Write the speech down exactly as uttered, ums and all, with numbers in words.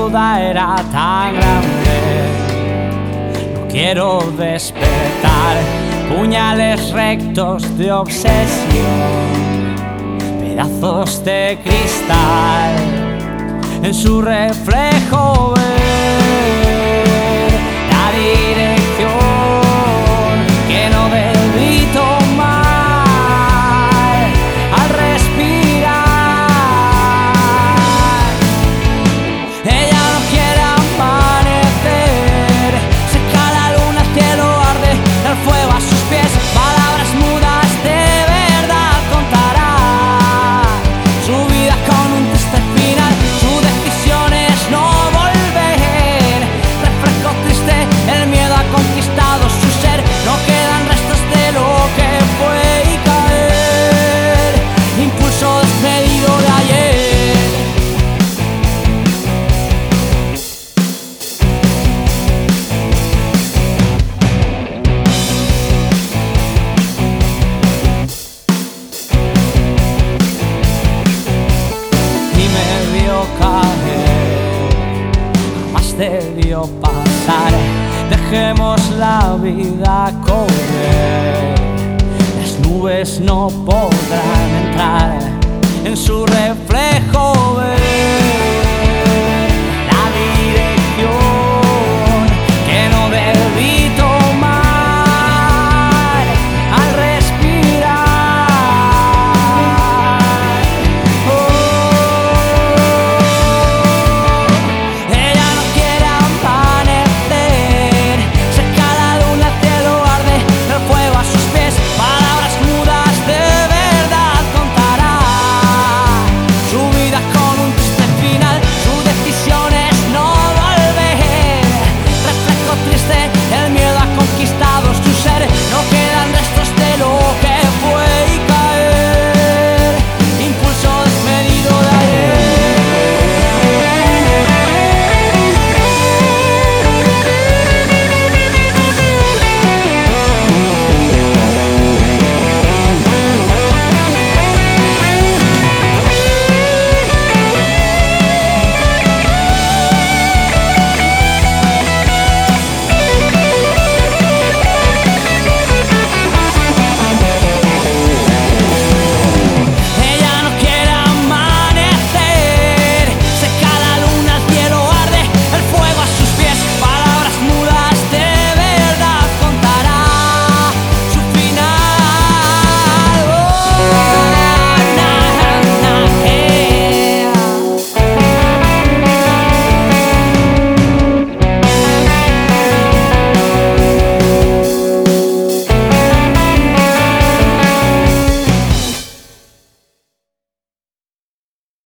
duda era tan grande. No quiero despertar puñales rectos de obsesión, pedazos de cristal en su reflejo ver la dirección que no debí tomar al respirar. Ella no quiere amanecer, seca la luna, el cielo arde, el fuego a sus pies, palabras mudas de verdad contará su vida con un triste final. Su decisión es no volver, reflejo triste, el miedo ha conquistado su ser, no quedan restos de lo que fue y caer, impulso desmedido de ayer. Caer, jamás debió pasar. Dejemos la vida correr, las nubes no podrán entrar.